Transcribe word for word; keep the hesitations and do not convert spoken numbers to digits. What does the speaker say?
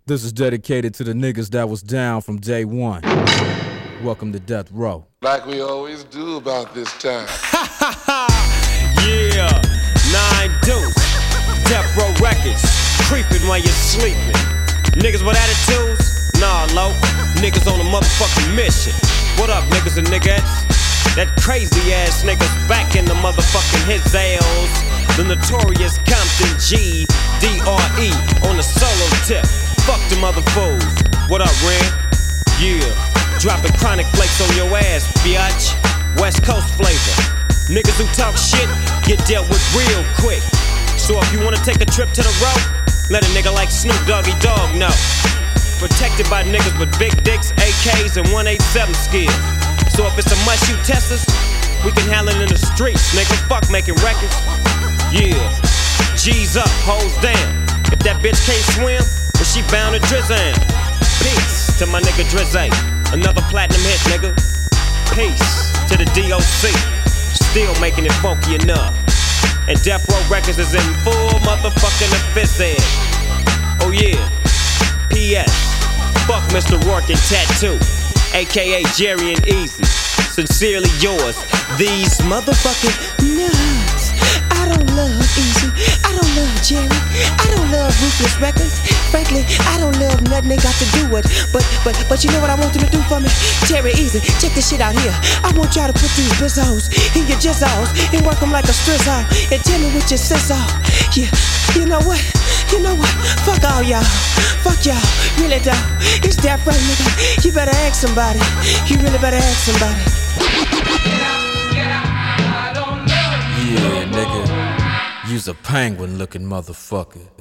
This is dedicated to the niggas that was down from day one. Welcome to Death Row. Like we always do about this time. Yeah, nine deuce, Death Row Records, creeping while you're sleeping. Niggas with attitudes? Nah, low. Niggas on a motherfucking mission. What up, niggas and niggas? That crazy ass niggas back in the motherfucking his ales. The notorious Compton G D R E on the solo tip. Fuck them other fools. What up, Ren? Yeah, dropping chronic flakes on your ass, biatch. West Coast flavor. Niggas who talk shit get dealt with real quick. So if you wanna take a trip to the road, let a nigga like Snoop Doggy Dogg know. Protected by niggas with big dicks, A Ks, and one eighty-seven skills. So if it's a must you test us, we can handle it in the streets, nigga. Fuck making records. Yeah, G's up, hoes down. If that bitch can't swim, then she bound to Drizzy. Peace to my nigga Drizzy. Another platinum hit, nigga. Peace to the D O C. Still making it funky enough. And Death Row Records is in full motherfucking effect. Oh yeah. P S Fuck Mister Rourke and Tattoo, A K A Jerry and Easy. Sincerely yours, these motherfucking nuts. I don't love Easy, I don't love Jerry, I don't love Ruthless Records. Frankly, I don't love nothing they got to do with. But, but, but you know what I want them to do for me? Jerry Easy, check this shit out here. I want y'all to put these bizzos in your jizzos and work them like a strizzle. And tell me what your sis are. Yeah, you know what? You know what? Fuck all y'all. Fuck y'all. Really though. It's Death Row, nigga. You better ask somebody. You really better ask somebody. Yeah, nigga. You's a penguin looking motherfucker.